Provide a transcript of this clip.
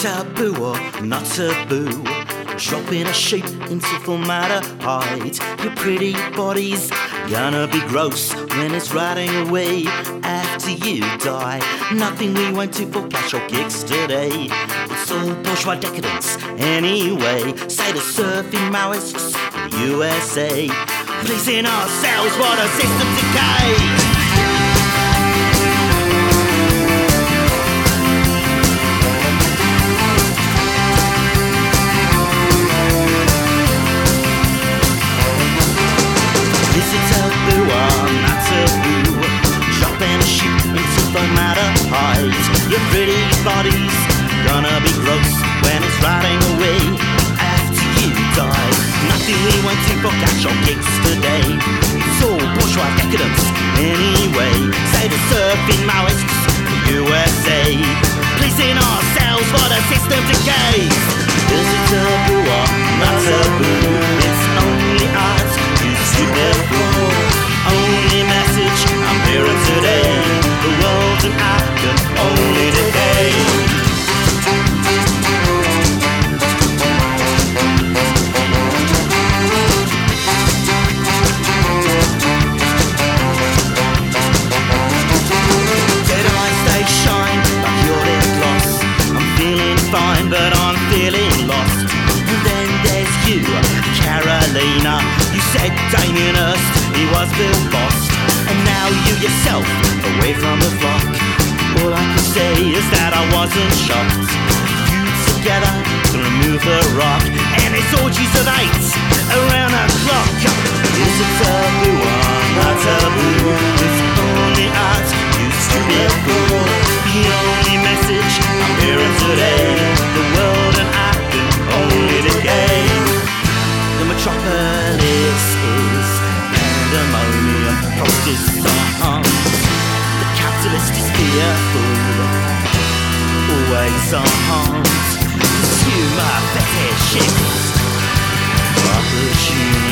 taboo or not taboo? Dropping a sheep into formaldehyde. Your pretty body's gonna be gross when it's rotting away after you die. Nothing we won't do for cash or kicks today. It's all bourgeois decadence anyway. Say the surfing Maoists in the USA. Pleasing ourselves while the system decays. Your pretty body's gonna be gross when it's rotting away after you die. Nothing we won't do for cash or kicks today. It's all bourgeois decadence anyway. Say the surfing Maoists in the USA. Pleasing ourselves while the system decays. Is it taboo or not taboo? It's only art, you stupid fool. Only message I'm hearing today. The world and I can only decay. Dead eyes, they shine like your lip gloss. I'm feeling fine, but I'm feeling lost. And then there's you, Carolina. You said Damien Hirst, he was Bill Bost. And now you yourself, away from the flock. All I can say is that I wasn't shocked. You together to remove the rock. And it's orgies of 8 around the clock. Is it taboo or not taboo? It's only art, you stupid fool. The only message I'm hearing today. The world and I can only decay. The metropolis is pandemonium, protestants. The capitalist is fearful, always armed. Consumer fetishists, opportunity.